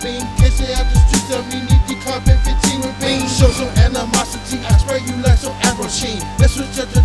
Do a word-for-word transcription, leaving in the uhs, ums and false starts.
beam. Can't stay out the streets, tell me need the carbon fifteen with beans. Show some animosity, I spray you like some Afro sheen. Let's switch up the